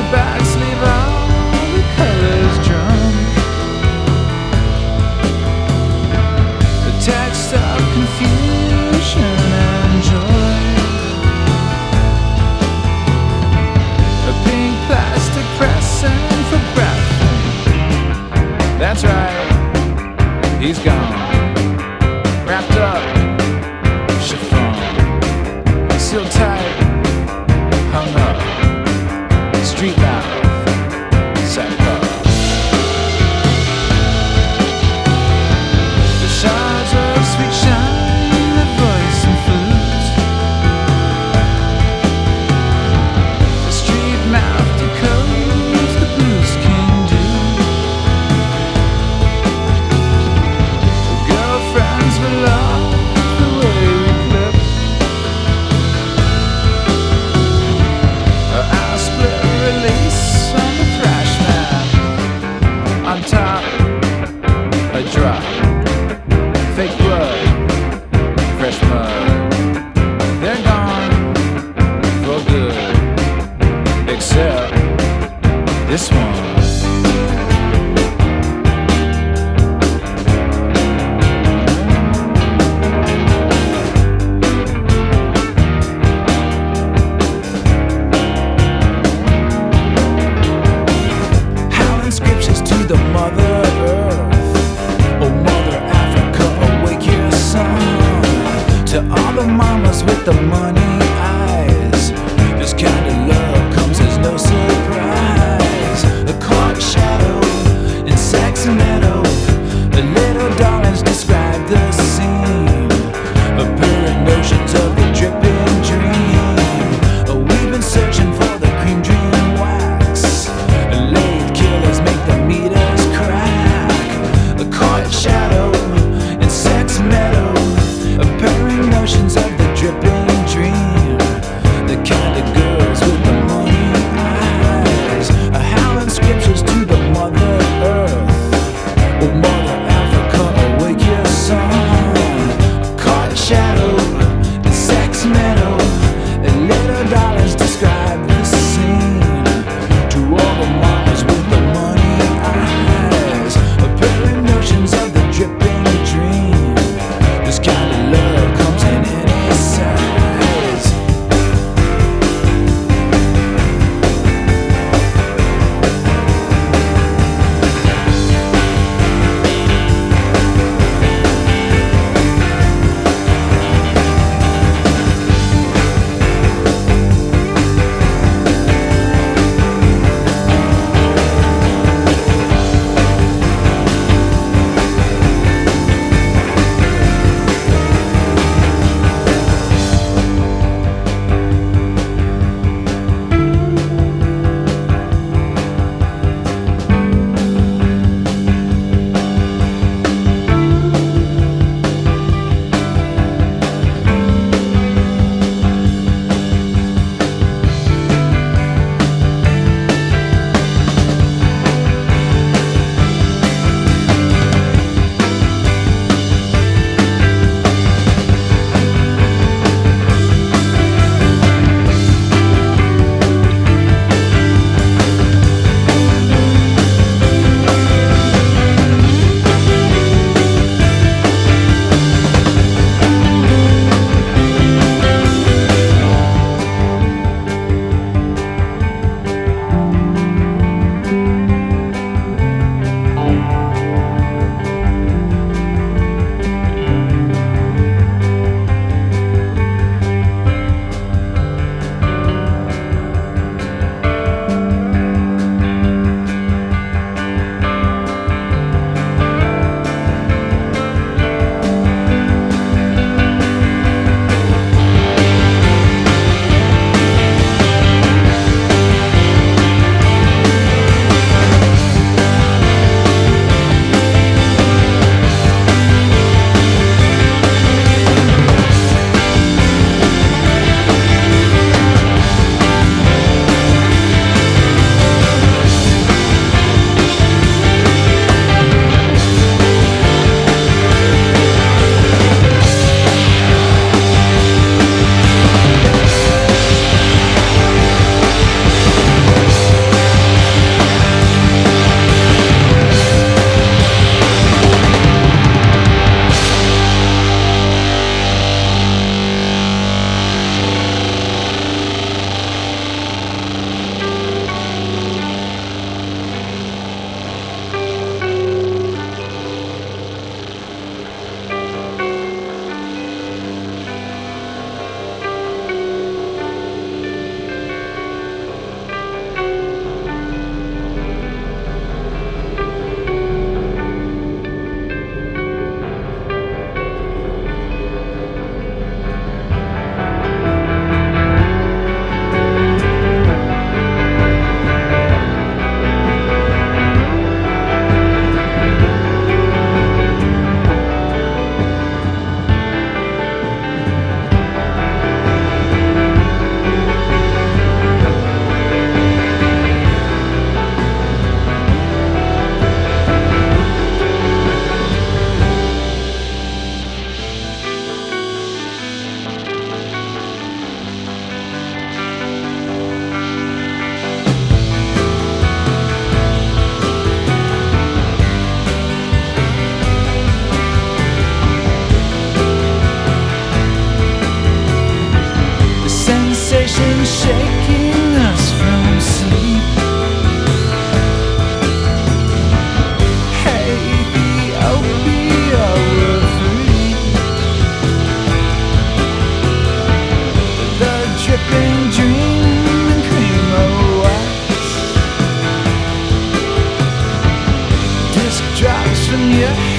backs leave all the colors drunk. The text of confusion and joy. A pink plastic pressing for breath. That's right, he's gone. Wrapped up, chiffon, sealed tight, hung up, street mouth, sackcloth. The shards of sweet shine, the voice and flute. The street mouth decodes the blues king do. The girlfriends will love the way we clip. I'll split release on the thrash mat. On top, a drop. Fake blood, fresh mud. They're gone for good, except this one. Howling scriptures to the Mother Earth. Oh, Mother Africa, awake your son. To all the mamas with the money eyes, this kind of love comes as no surprise. A caught shadow in Sacramento, the little darlings describe the scene. Apparent notions of the dripping dream. Oh, we've been searching for the cream dream wax. Late killers make the meters crack. A caught shadow in sex meadow. Apparent notions of the dripping dream. from your